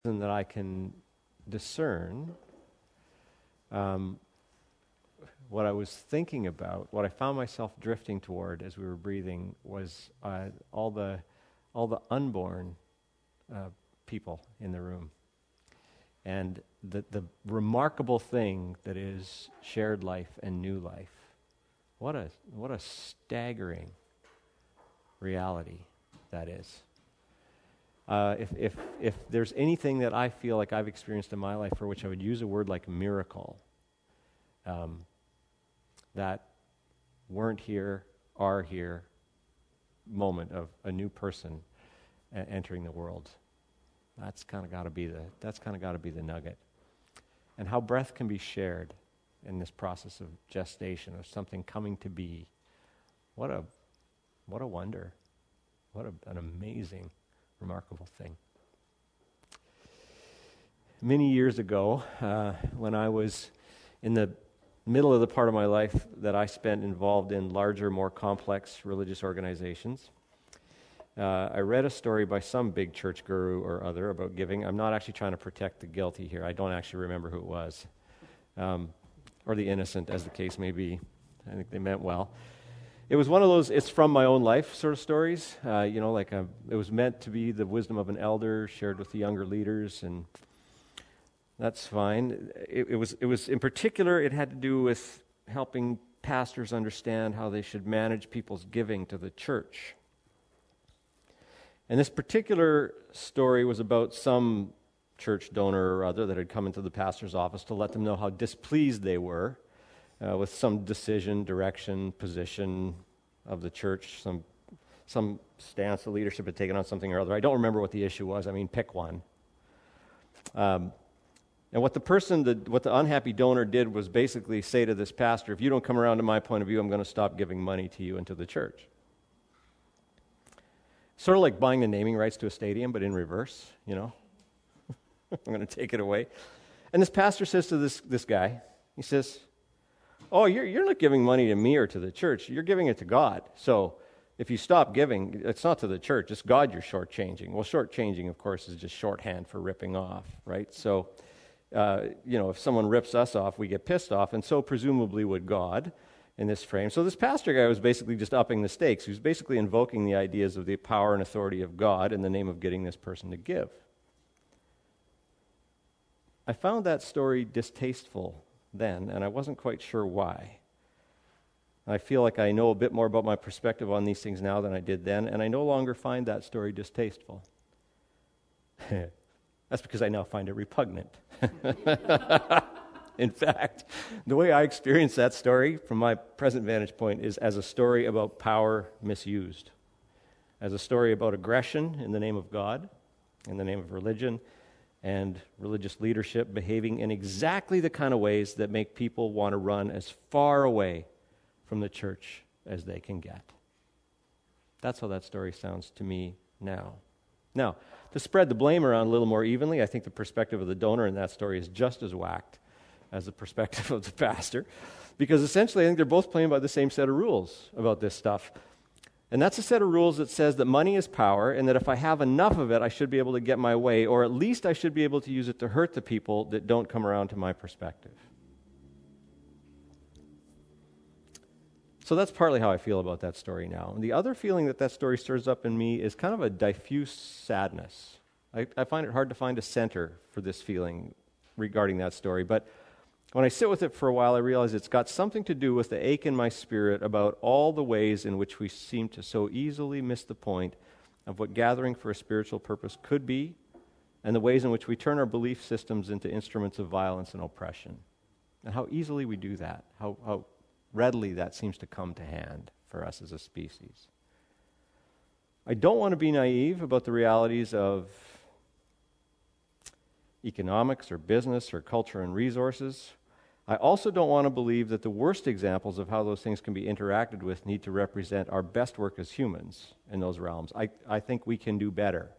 that I can discern, what I was thinking about, what I found myself drifting toward as we were breathing was all the unborn people in the room. And the remarkable thing that is shared life and new life. What a staggering reality that is. If there's anything that I feel like I've experienced in my life for which I would use a word like miracle, that weren't here, are here moment of a new person entering the world, that's kind of got to be the nugget. And how breath can be shared in this process of gestation, of something coming to be. What a wonder. An amazing, remarkable thing. Many years ago, when I was in the middle of the part of my life that I spent involved in larger, more complex religious organizations, I read a story by some big church guru or other about giving. I'm not actually trying to protect the guilty here. I don't actually remember who it was, or the innocent, as the case may be. I think they meant well. It was one of those, it's from my own life sort of stories. It was meant to be the wisdom of an elder shared with the younger leaders, and that's fine. It was in particular, it had to do with helping pastors understand how they should manage people's giving to the church. And this particular story was about some church donor or other that had come into the pastor's office to let them know how displeased they were with some decision, direction, position of the church, some stance the leadership had taken on something or other. I don't remember what the issue was. I mean, pick one. And what the unhappy donor did was basically say to this pastor, if you don't come around to my point of view, I'm going to stop giving money to you and to the church. Sort of like buying the naming rights to a stadium, but in reverse, I'm going to take it away. And this pastor says to this guy, he says, oh, you're not giving money to me or to the church. You're giving it to God. So if you stop giving, it's not to the church. It's God you're shortchanging. Well, shortchanging, of course, is just shorthand for ripping off, right? So, if someone rips us off, we get pissed off, and so presumably would God in this frame. So this pastor guy was basically just upping the stakes. He was basically invoking the ideas of the power and authority of God in the name of getting this person to give. I found that story distasteful then, and I wasn't quite sure why. I feel like I know a bit more about my perspective on these things now than I did then, and I no longer find that story distasteful. That's because I now find it repugnant. In fact, the way I experience that story from my present vantage point is as a story about power misused, as a story about aggression in the name of God, in the name of religion, and religious leadership behaving in exactly the kind of ways that make people want to run as far away from the church as they can get. That's how that story sounds to me now. Now, to spread the blame around a little more evenly, I think the perspective of the donor in that story is just as whacked as the perspective of the pastor, because essentially I think they're both playing by the same set of rules about this stuff. And that's a set of rules that says that money is power, and that if I have enough of it, I should be able to get my way, or at least I should be able to use it to hurt the people that don't come around to my perspective. So that's partly how I feel about that story now. And the other feeling that story stirs up in me is kind of a diffuse sadness. I find it hard to find a center for this feeling regarding that story, but when I sit with it for a while, I realize it's got something to do with the ache in my spirit about all the ways in which we seem to so easily miss the point of what gathering for a spiritual purpose could be, and the ways in which we turn our belief systems into instruments of violence and oppression. And how easily we do that, how readily that seems to come to hand for us as a species. I don't want to be naive about the realities of economics or business or culture and resources. I also don't want to believe that the worst examples of how those things can be interacted with need to represent our best work as humans in those realms. I think we can do better.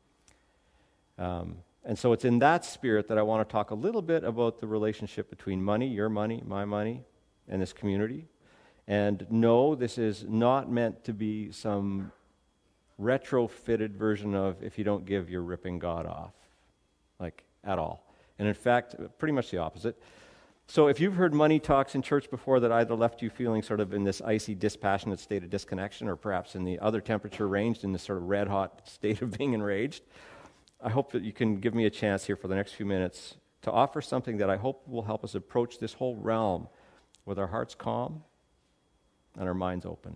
And so it's in that spirit that I want to talk a little bit about the relationship between money, your money, my money, and this community. And no, this is not meant to be some retrofitted version of if you don't give, you're ripping God off. like at all. And in fact, pretty much the opposite. So if you've heard money talks in church before that either left you feeling sort of in this icy, dispassionate state of disconnection, or perhaps in the other temperature ranged in this sort of red-hot state of being enraged, I hope that you can give me a chance here for the next few minutes to offer something that I hope will help us approach this whole realm with our hearts calm and our minds open.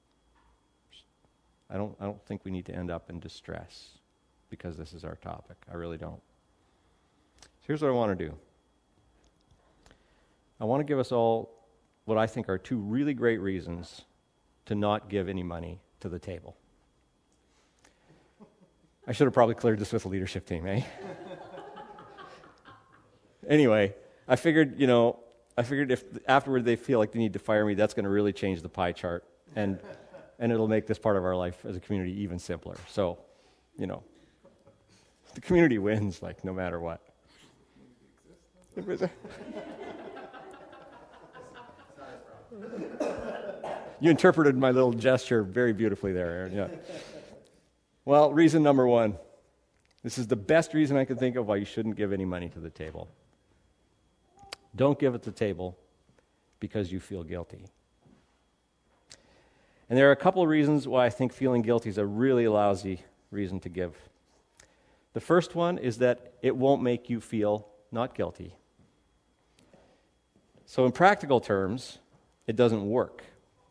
I don't think we need to end up in distress because this is our topic. I really don't. So here's what I want to do. I want to give us all what I think are two really great reasons to not give any money to the table. I should have probably cleared this with the leadership team, eh? Anyway, I figured if afterward they feel like they need to fire me, that's going to really change the pie chart, and it'll make this part of our life as a community even simpler. So, the community wins, like, no matter what. You interpreted my little gesture very beautifully there, Aaron. Yeah. Well, reason number one. This is the best reason I can think of why you shouldn't give any money to the table. Don't give at the table because you feel guilty. And there are a couple of reasons why I think feeling guilty is a really lousy reason to give. The first one is that it won't make you feel not guilty. So in practical terms, it doesn't work.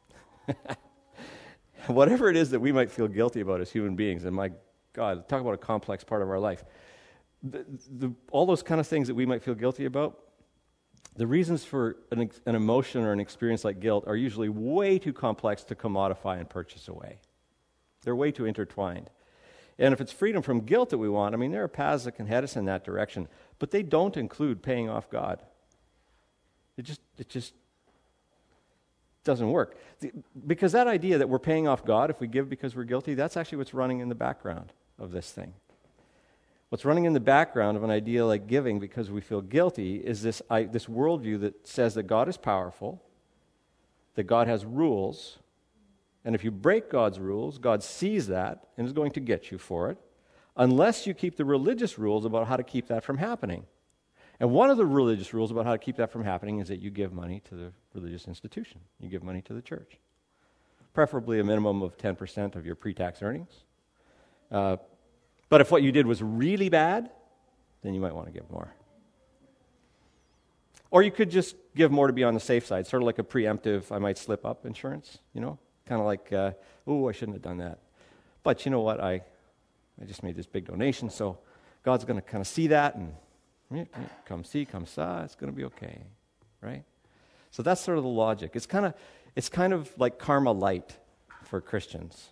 Whatever it is that we might feel guilty about as human beings, and my God, talk about a complex part of our life. All those kind of things that we might feel guilty about, the reasons for an emotion or an experience like guilt are usually way too complex to commodify and purchase away. They're way too intertwined. And if it's freedom from guilt that we want, there are paths that can head us in that direction, but they don't include paying off God. It just doesn't work. Because that idea that we're paying off God if we give because we're guilty, that's actually what's running in the background of this thing. What's running in the background of an idea like giving because we feel guilty is this worldview that says that God is powerful, that God has rules, and if you break God's rules, God sees that and is going to get you for it, unless you keep the religious rules about how to keep that from happening. And one of the religious rules about how to keep that from happening is that you give money to the religious institution. You give money to the church. Preferably a minimum of 10% of your pre-tax earnings. But if what you did was really bad, then you might want to give more. Or you could just give more to be on the safe side, sort of like a preemptive, I might slip up insurance, kind of like, I shouldn't have done that. But you know what, I just made this big donation, so God's going to kind of see that, and come see, come saw, it's going to be okay, right? So that's sort of the logic. It's kind of like karma light for Christians.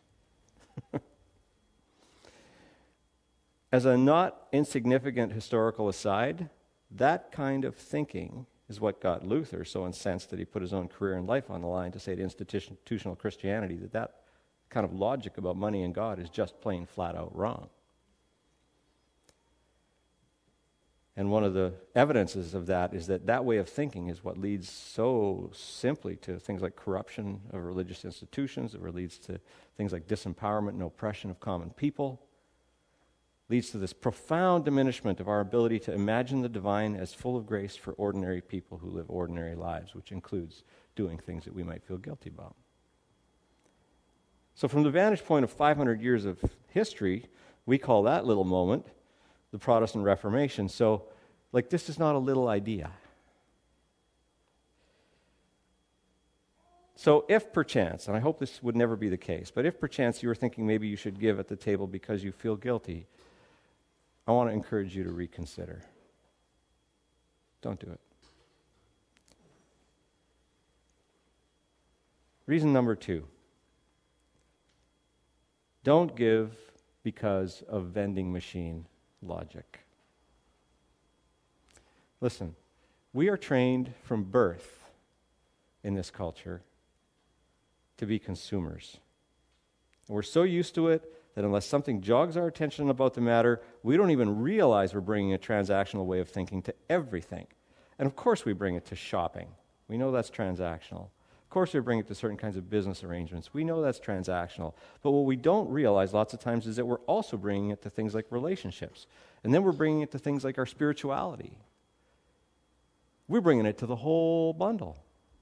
As a not insignificant historical aside, that kind of thinking is what got Luther so incensed that he put his own career and life on the line to say to institutional Christianity that kind of logic about money and God is just plain flat out wrong. And one of the evidences of that is that way of thinking is what leads so simply to things like corruption of religious institutions. It leads to things like disempowerment and oppression of common people. Leads to this profound diminishment of our ability to imagine the divine as full of grace for ordinary people who live ordinary lives, which includes doing things that we might feel guilty about. So from the vantage point of 500 years of history, we call that little moment the Protestant Reformation. So, this is not a little idea. So if perchance, and I hope this would never be the case, but if perchance you were thinking maybe you should give at the table because you feel guilty, I want to encourage you to reconsider. Don't do it. Reason number 2. Don't give because of vending machine logic. Listen, we are trained from birth in this culture to be consumers. And we're so used to it that unless something jogs our attention about the matter, we don't even realize we're bringing a transactional way of thinking to everything. And of course we bring it to shopping. We know that's transactional. Of course we bring it to certain kinds of business arrangements. We know that's transactional. But what we don't realize lots of times is that we're also bringing it to things like relationships And then we're bringing it to things like our spirituality. We're bringing it to the whole bundle.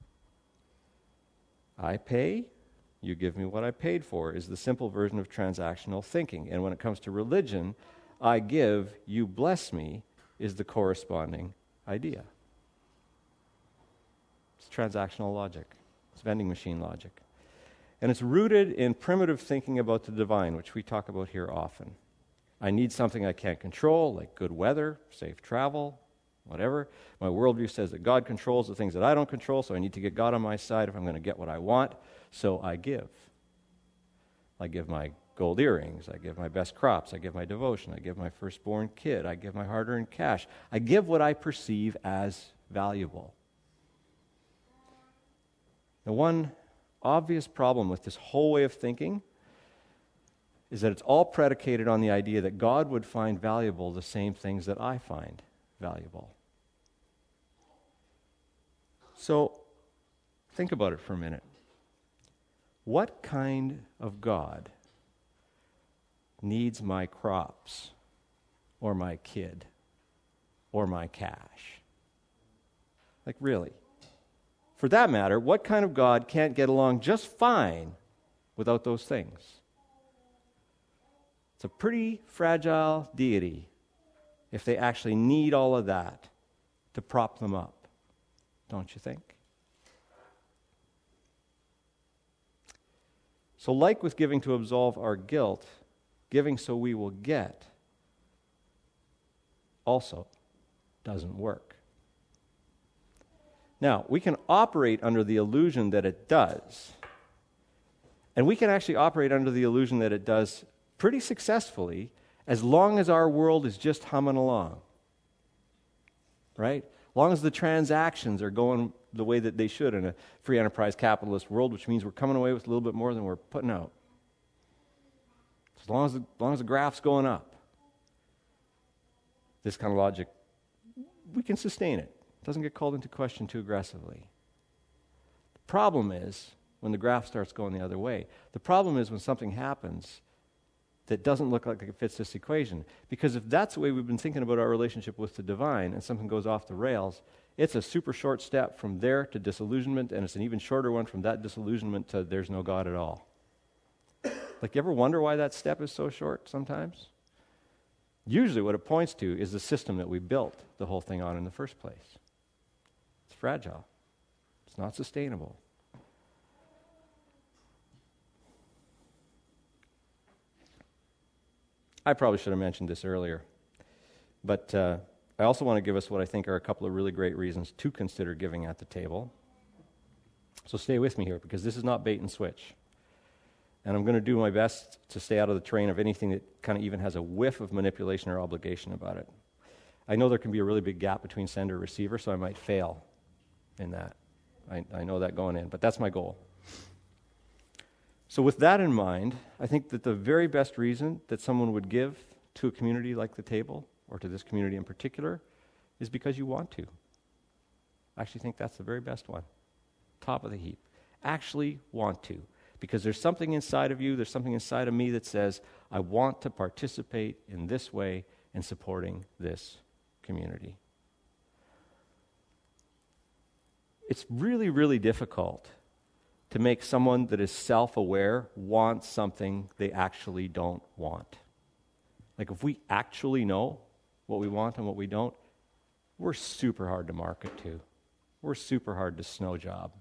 I pay, you give me what I paid for, is the simple version of transactional thinking. And when it comes to religion, I give, you bless me, is the corresponding idea. It's transactional logic. It's vending machine logic. And it's rooted in primitive thinking about the divine, which we talk about here often. I need something I can't control, like good weather, safe travel, whatever. My worldview says that God controls the things that I don't control, so I need to get God on my side if I'm going to get what I want. So I give. I give my gold earrings. I give my best crops. I give my devotion. I give my firstborn kid. I give my hard-earned cash. I give what I perceive as valuable. The one obvious problem with this whole way of thinking is that it's all predicated on the idea that God would find valuable the same things that I find valuable. So, think about it for a minute. What kind of God needs my crops, or my kid, or my cash? Like, really? For that matter, what kind of God can't get along just fine without those things? It's a pretty fragile deity if they actually need all of that to prop them up, don't you think? So like with giving to absolve our guilt, giving so we will get also doesn't work. Now, we can operate under the illusion that it does. And we can actually operate under the illusion that it does pretty successfully as long as our world is just humming along. Right? As long as the transactions are going the way that they should in a free enterprise capitalist world, which means we're coming away with a little bit more than we're putting out. As long as the graph's going up. This kind of logic, we can sustain it. It doesn't get called into question too aggressively. The problem is when the graph starts going the other way. The problem is when something happens that doesn't look like it fits this equation. Because if that's the way we've been thinking about our relationship with the divine and something goes off the rails, it's a super short step from there to disillusionment, and it's an even shorter one from that disillusionment to there's no God at all. Like, you ever wonder why that step is so short sometimes? Usually what it points to is the system that we built the whole thing on in the first place. It's fragile. It's not sustainable. I probably should have mentioned this earlier, but I also want to give us what I think are a couple of really great reasons to consider giving at the table. So stay with me here, because this is not bait and switch. And I'm going to do my best to stay out of the train of anything that kind of even has a whiff of manipulation or obligation about it. I know there can be a really big gap between sender and receiver, so I might fail in that. I know that going in, but that's my goal. So with that in mind, I think that the very best reason that someone would give to a community like the table, or to this community in particular, is because you want to. I actually think that's the very best one. Top of the heap. Actually want to. Because there's something inside of you, there's something inside of me that says, I want to participate in this way in supporting this community. It's really, really difficult to make someone that is self-aware want something they actually don't want. Like, if we actually know what we want and what we don't, we're super hard to market to. We're super hard to snow job.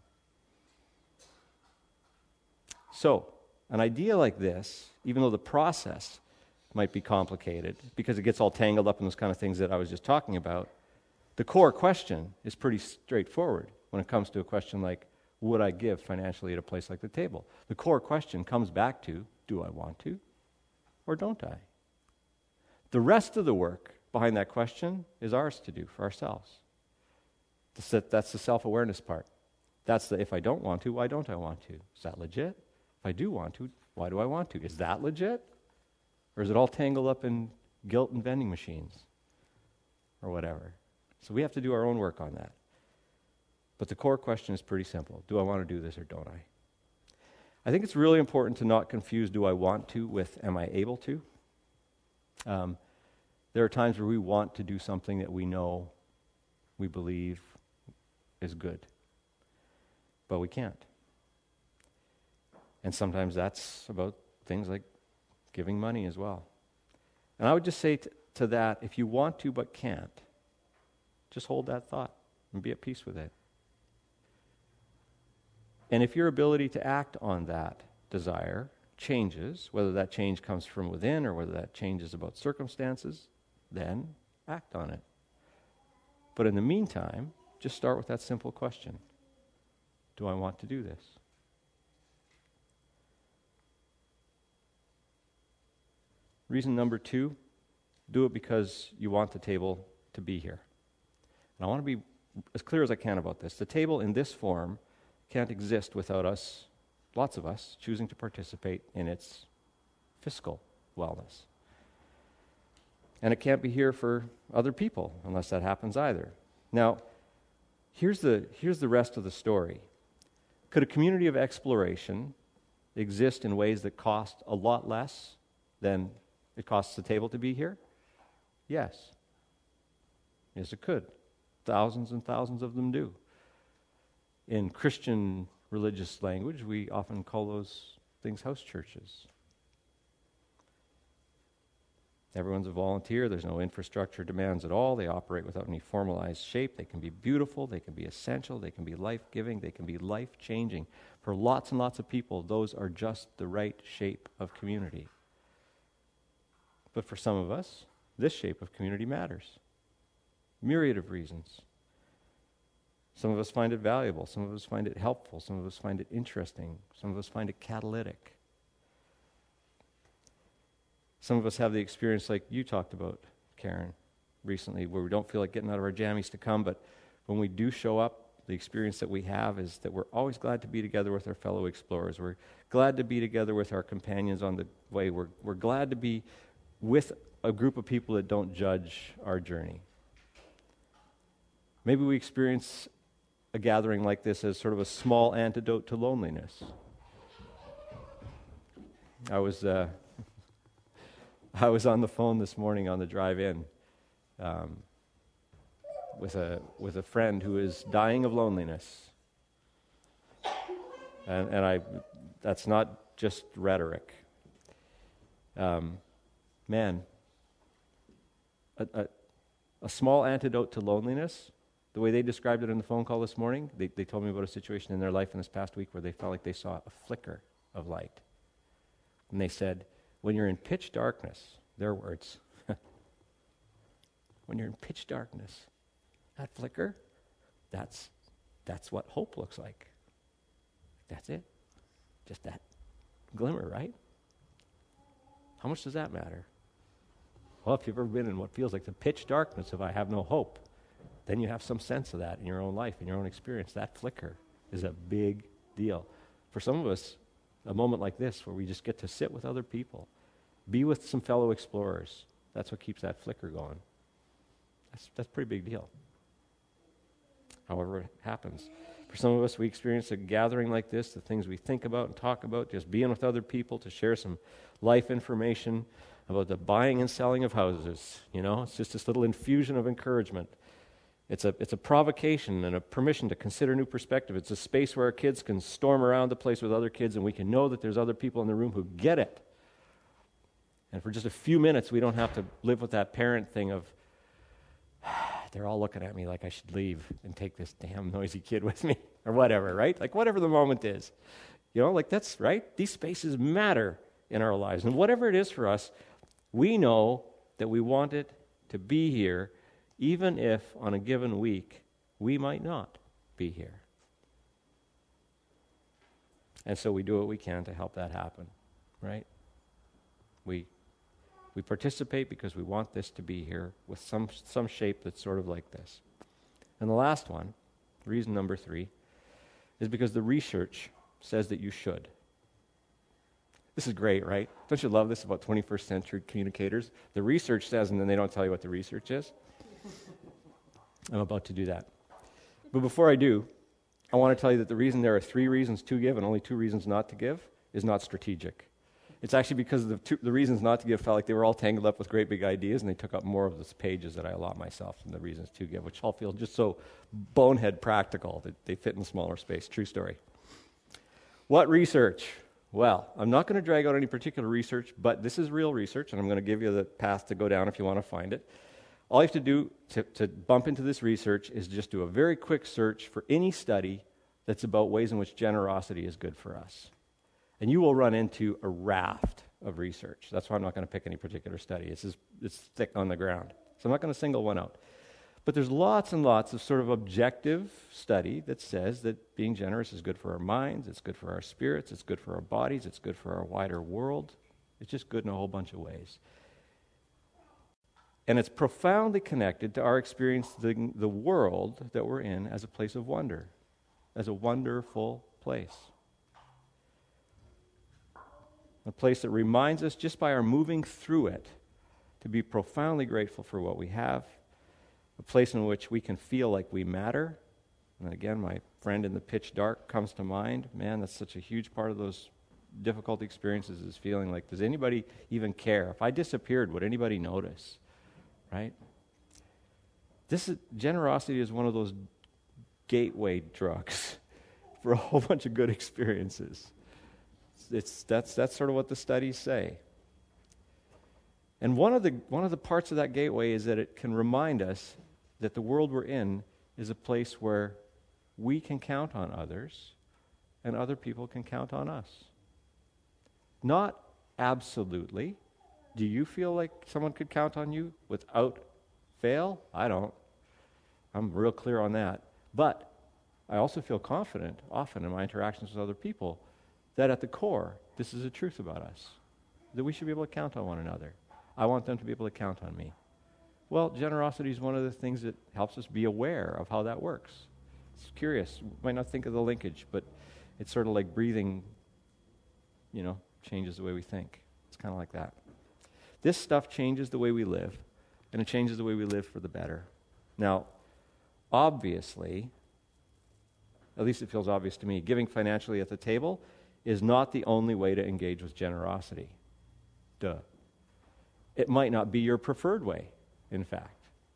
So, an idea like this, even though the process might be complicated, because it gets all tangled up in those kind of things that I was just talking about, the core question is pretty straightforward when it comes to a question like, would I give financially at a place like the table? The core question comes back to, do I want to or don't I? The rest of the work behind that question is ours to do for ourselves. That's the self-awareness part. That's the, if I don't want to, why don't I want to? Is that legit? If I do want to, why do I want to? Is that legit? Or is it all tangled up in guilt and vending machines? Or whatever. So we have to do our own work on that. But the core question is pretty simple. Do I want to do this or don't I? I think it's really important to not confuse do I want to with am I able to? There are times where we want to do something that we know, we believe is good, but we can't. And sometimes that's about things like giving money as well. And I would just say to that, if you want to but can't, just hold that thought and be at peace with it. And if your ability to act on that desire changes, whether that change comes from within or whether that change is about circumstances, then act on it. But in the meantime, just start with that simple question. Do I want to do this? Reason number 2, do it because you want the table to be here. And I want to be as clear as I can about this. The table in this form can't exist without us, lots of us, choosing to participate in its fiscal wellness. And it can't be here for other people unless that happens either. Now, here's the rest of the story. Could a community of exploration exist in ways that cost a lot less than it costs the table to be here? Yes. Yes, it could. Thousands and thousands of them do. In Christian religious language, we often call those things house churches. Everyone's a volunteer. There's no infrastructure demands at all. They operate without any formalized shape. They can be beautiful. They can be essential. They can be life-giving. They can be life-changing. For lots and lots of people, those are just the right shape of community. But for some of us, this shape of community matters. Myriad of reasons. Some of us find it valuable. Some of us find it helpful. Some of us find it interesting. Some of us find it catalytic. Some of us have the experience like you talked about, Karen, recently, where we don't feel like getting out of our jammies to come, but when we do show up, the experience that we have is that we're always glad to be together with our fellow explorers. We're glad to be together with our companions on the way. We're glad to be with a group of people that don't judge our journey. Maybe we experience a gathering like this as sort of a small antidote to loneliness. I was on the phone this morning on the drive in with a friend who is dying of loneliness, and that's not just rhetoric. Man, a small antidote to loneliness. The way they described it in the phone call this morning, they told me about a situation in their life in this past week where they felt like they saw a flicker of light. And they said, when you're in pitch darkness, their words, when you're in pitch darkness, that flicker, that's what hope looks like. That's it. Just that glimmer, right? How much does that matter? Well, if you've ever been in what feels like the pitch darkness of I have no hope, then you have some sense of that in your own life, in your own experience. That flicker is a big deal. For some of us, a moment like this where we just get to sit with other people, be with some fellow explorers, that's what keeps that flicker going. That's a pretty big deal. However it happens. For some of us, we experience a gathering like this, the things we think about and talk about, just being with other people to share some life information about the buying and selling of houses. You know, it's just this little infusion of encouragement. It's a provocation and a permission to consider new perspective. It's a space where our kids can storm around the place with other kids and we can know that there's other people in the room who get it. And for just a few minutes, we don't have to live with that parent thing of, they're all looking at me like I should leave and take this damn noisy kid with me, or whatever, right? Like whatever the moment is. You know, like that's right. These spaces matter in our lives. And whatever it is for us, we know that we want it to be here, even if on a given week we might not be here. And so we do what we can to help that happen, right? We participate because we want this to be here with some shape that's sort of like this. And the last one, reason number 3, is because the research says that you should. This is great, right? Don't you love this about 21st century communicators? The research says, and then they don't tell you what the research is. I'm about to do that. But before I do, I want to tell you that the reason there are 3 reasons to give and only 2 reasons not to give is not strategic. It's actually because the reasons not to give felt like they were all tangled up with great big ideas, and they took up more of the pages that I allot myself than the reasons to give, which all feel just so bonehead practical that they fit in smaller space. True story. What research? Well, I'm not going to drag out any particular research, but this is real research, and I'm going to give you the path to go down if you want to find it. All you have to do to bump into this research is just do a very quick search for any study that's about ways in which generosity is good for us. And you will run into a raft of research. That's why I'm not going to pick any particular study. It's thick on the ground. So I'm not going to single one out. But there's lots and lots of sort of objective study that says that being generous is good for our minds, it's good for our spirits, it's good for our bodies, it's good for our wider world. It's just good in a whole bunch of ways. And it's profoundly connected to our experiencing the world that we're in as a place of wonder, as a wonderful place. A place that reminds us, just by our moving through it, to be profoundly grateful for what we have. A place in which we can feel like we matter. And again, my friend in the pitch dark comes to mind. Man, that's such a huge part of those difficult experiences, is feeling like, does anybody even care? If I disappeared, would anybody notice? Right? Generosity is one of those gateway drugs for a whole bunch of good experiences. That's sort of what the studies say. And one of the parts of that gateway is that it can remind us that the world we're in is a place where we can count on others and other people can count on us. Not absolutely. Do you feel like someone could count on you without fail? I don't. I'm real clear on that. But I also feel confident often in my interactions with other people that at the core, this is a truth about us, that we should be able to count on one another. I want them to be able to count on me. Well, generosity is one of the things that helps us be aware of how that works. It's curious. You might not think of the linkage, but it's sort of like breathing, changes the way we think. It's kind of like that. This stuff changes the way we live, and it changes the way we live for the better. Now, obviously, at least it feels obvious to me, giving financially at the table is not the only way to engage with generosity. Duh. It might not be your preferred way, in fact.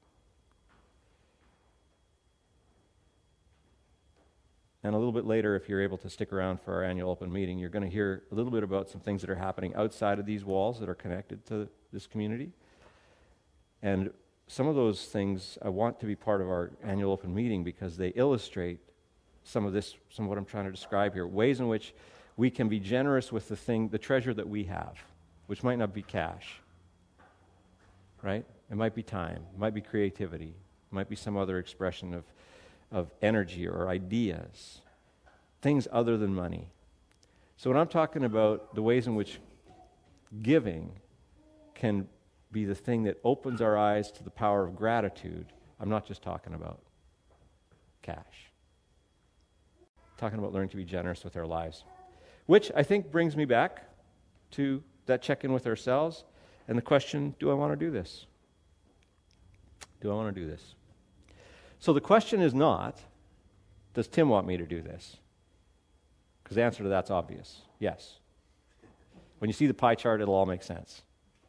And a little bit later, if you're able to stick around for our annual open meeting, you're going to hear a little bit about some things that are happening outside of these walls that are connected to this community. And some of those things I want to be part of our annual open meeting because they illustrate some of what I'm trying to describe here, ways in which we can be generous with the treasure that we have, which might not be cash, right? It might be time, it might be creativity, it might be some other expression of energy or ideas, things other than money. So when I'm talking about the ways in which giving can be the thing that opens our eyes to the power of gratitude, I'm not just talking about cash. I'm talking about learning to be generous with our lives. Which I think brings me back to that check-in with ourselves and the question, do I want to do this? Do I want to do this? So the question is not, does Tim want me to do this? Because the answer to that's obvious. Yes. When you see the pie chart, it'll all make sense.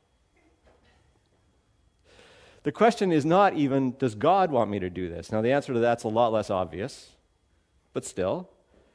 The question is not even, does God want me to do this? Now the answer to that's a lot less obvious, but still.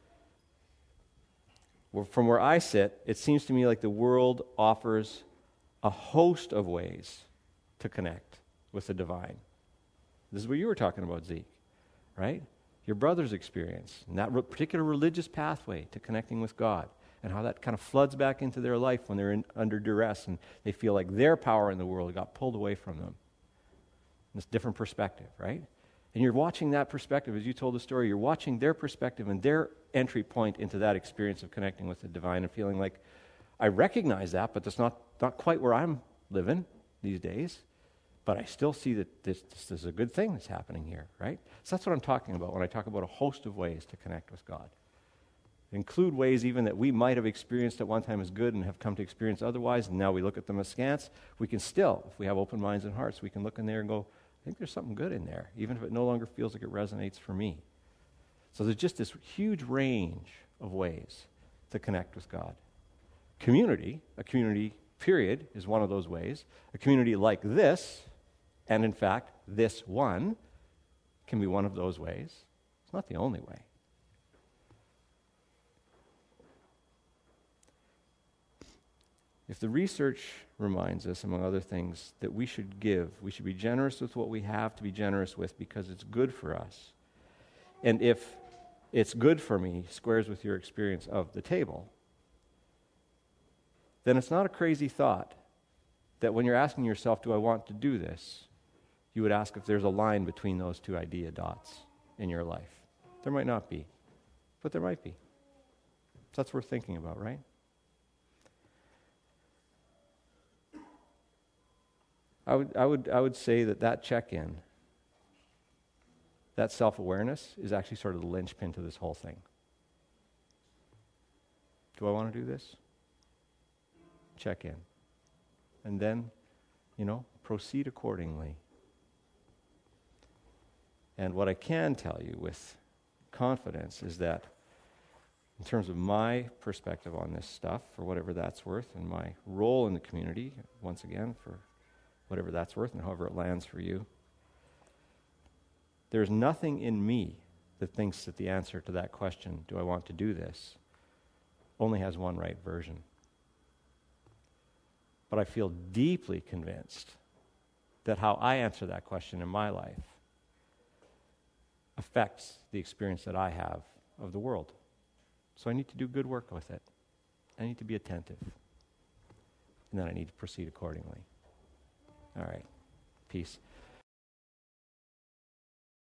From where I sit, it seems to me like the world offers a host of ways to connect with the divine. This is what you were talking about, Zeke, right? Your brother's experience, and that particular religious pathway to connecting with God, and how that kind of floods back into their life when they're under duress and they feel like their power in the world got pulled away from them. This different perspective, right? And you're watching that perspective, as you told the story, you're watching their perspective and their entry point into that experience of connecting with the divine and feeling like, I recognize that, but that's not quite where I'm living these days. But I still see that this is a good thing that's happening here, right? So that's what I'm talking about when I talk about a host of ways to connect with God. Include ways even that we might have experienced at one time as good and have come to experience otherwise, and now we look at them askance. We can still, if we have open minds and hearts, we can look in there and go, I think there's something good in there, even if it no longer feels like it resonates for me. So there's just this huge range of ways to connect with God. community, a community period is one of those ways. A community like this, and in fact, this one, can be one of those ways. It's not the only way. If the research reminds us, among other things, that we should give, we should be generous with what we have to be generous with because it's good for us. And if it's good for me squares with your experience of the table, then it's not a crazy thought that when you're asking yourself, do I want to do this, you would ask if there's a line between those two idea dots in your life. There might not be, but there might be. So that's worth thinking about, right? I would say that check-in, that self-awareness is actually sort of the linchpin to this whole thing. Do I want to do this? Check in. And then, proceed accordingly. And what I can tell you with confidence is that in terms of my perspective on this stuff, for whatever that's worth, and my role in the community, once again, for whatever that's worth and however it lands for you, there's nothing in me that thinks that the answer to that question, do I want to do this, only has one right version. But I feel deeply convinced that how I answer that question in my life affects the experience that I have of the world. So I need to do good work with it. I need to be attentive. And then I need to proceed accordingly. All right. Peace.